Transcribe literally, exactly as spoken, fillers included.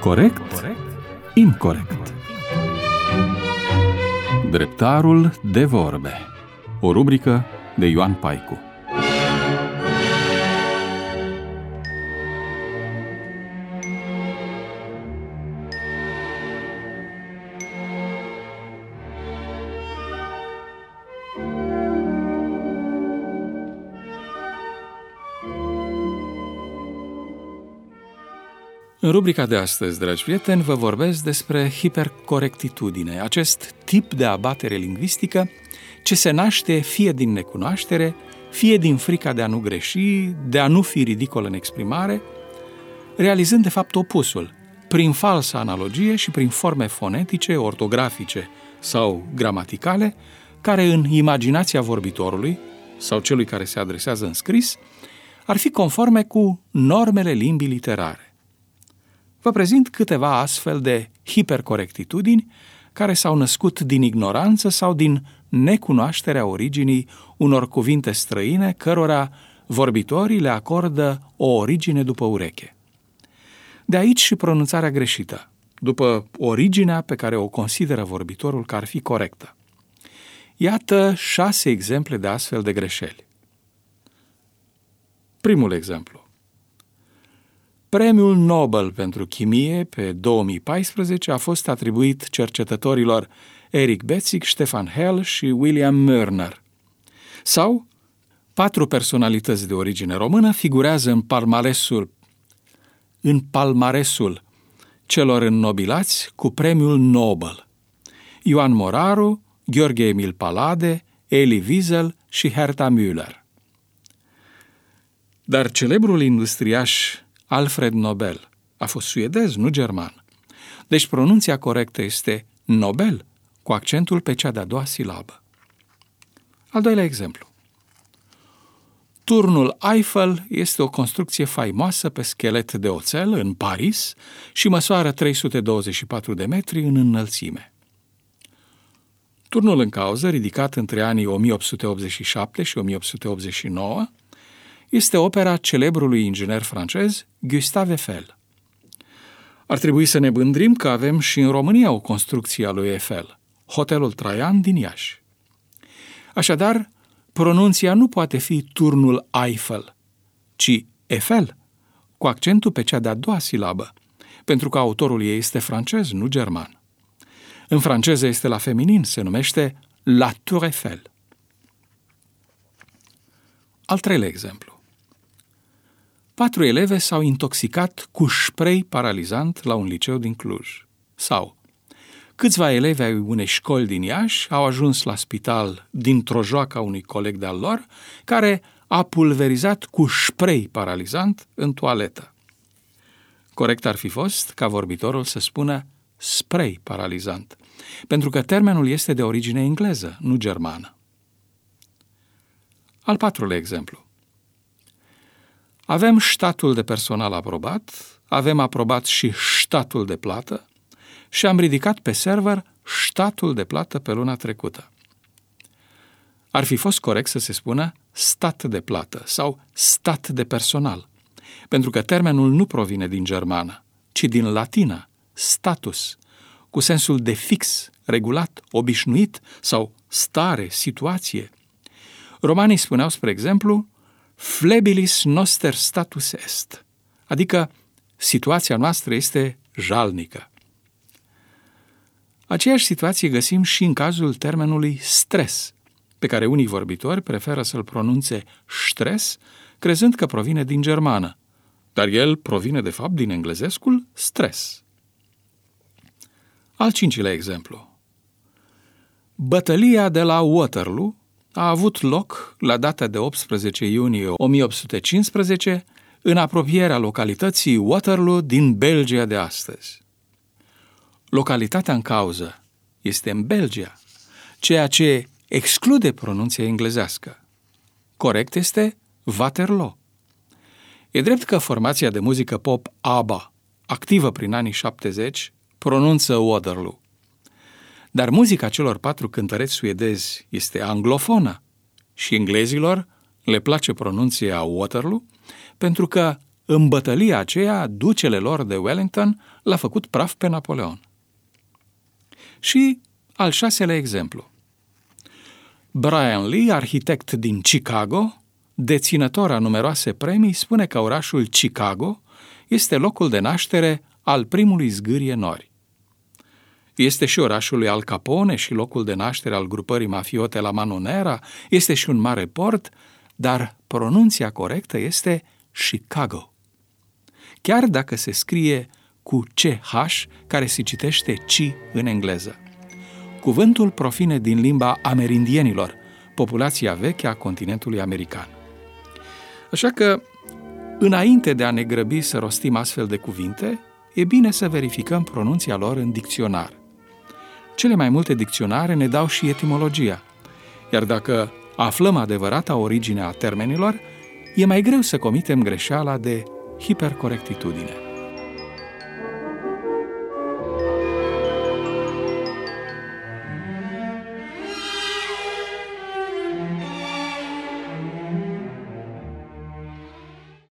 Corect? Incorect. Dreptarul de vorbe. O rubrică de Ioan Paicu. În rubrica de astăzi, dragi prieteni, vă vorbesc despre hipercorectitudine, acest tip de abatere lingvistică ce se naște fie din necunoaștere, fie din frica de a nu greși, de a nu fi ridicol în exprimare, realizând de fapt opusul, prin falsă analogie și prin forme fonetice, ortografice sau gramaticale, care în imaginația vorbitorului sau celui care se adresează în scris ar fi conforme cu normele limbii literare. Vă prezint câteva astfel de hipercorectitudini care s-au născut din ignoranță sau din necunoașterea originii unor cuvinte străine cărora vorbitorii le acordă o origine după ureche. De aici și pronunțarea greșită, după originea pe care o consideră vorbitorul că ar fi corectă. Iată șase exemple de astfel de greșeli. Primul exemplu. Premiul Nobel pentru chimie pe două mii paisprezece a fost atribuit cercetătorilor Eric Betzig, Stefan Hell și William Mörner. Sau, patru personalități de origine română figurează în palmaresul, în palmaresul celor înnobilați cu premiul Nobel: Ioan Moraru, Gheorghe Emil Palade, Elie Wiesel și Herta Müller. Dar celebrul industriaș Alfred Nobel a fost suedez, nu german. Deci pronunția corectă este Nobel, cu accentul pe cea de-a doua silabă. Al doilea exemplu. Turnul Eiffel este o construcție faimoasă pe schelet de oțel în Paris și măsoară trei sute douăzeci și patru de metri în înălțime. Turnul în cauză, ridicat între anii o mie opt sute optzeci și șapte și o mie opt sute optzeci și nouă, este opera celebrului inginer francez Gustave Eiffel. Ar trebui să ne mândrim că avem și în România o construcție a lui Eiffel, Hotelul Traian din Iași. Așadar, pronunția nu poate fi turnul Eiffel, ci Eiffel, cu accentul pe cea de-a doua silabă, pentru că autorul ei este francez, nu german. În franceză este la feminin, se numește La Tour Eiffel. Al treilea exemplu. Patru eleve s-au intoxicat cu spray paralizant la un liceu din Cluj. Sau, câțiva elevi ai unei școli din Iași au ajuns la spital dintr-o joacă a unui coleg de-al lor, care a pulverizat cu spray paralizant în toaletă. Corect ar fi fost ca vorbitorul să spună spray paralizant, pentru că termenul este de origine engleză, nu germană. Al patrulea exemplu. Avem statul de personal aprobat, avem aprobat și statul de plată și am ridicat pe server statul de plată pe luna trecută. Ar fi fost corect să se spună stat de plată sau stat de personal, pentru că termenul nu provine din germană, ci din latină, status, cu sensul de fix, regulat, obișnuit sau stare, situație. Romanii spuneau, spre exemplu, flebilis noster status est, adică situația noastră este jalnică. Aceeași situație găsim și în cazul termenului stres, pe care unii vorbitori preferă să-l pronunțe stres, crezând că provine din germană, dar el provine de fapt din englezescul stres. Al cincilea exemplu. Bătălia de la Waterloo a avut loc la data de optsprezece iunie o mie opt sute cincisprezece în apropierea localității Waterloo din Belgia de astăzi. Localitatea în cauză este în Belgia, ceea ce exclude pronunția englezească. Corect este Waterloo. E drept că formația de muzică pop ABBA, activă prin anii șaptezeci, pronunță Waterloo. Dar muzica celor patru cântăreți suedezi este anglofonă și englezilor le place pronunția Waterloo pentru că În bătălia aceea, ducele lor de Wellington l-a făcut praf pe Napoleon. Și al șaselea exemplu. Brian Lee, arhitect din Chicago, deținător a numeroase premii, spune că orașul Chicago este locul de naștere al primului zgârie nori. Este și orașul lui Al Capone și locul de naștere al grupării mafiote La Mano Nera, este și un mare port, dar pronunția corectă este Chicago. Chiar dacă se scrie cu C H, care se citește ci în engleză. Cuvântul provine din limba amerindienilor, populația veche a continentului american. Așa că, înainte de a ne grăbi să rostim astfel de cuvinte, e bine să verificăm pronunția lor în dicționar. Cele mai multe dicționare ne dau și etimologia, iar dacă aflăm adevărata origine a termenilor, e mai greu să comitem greșeala de hipercorectitudine.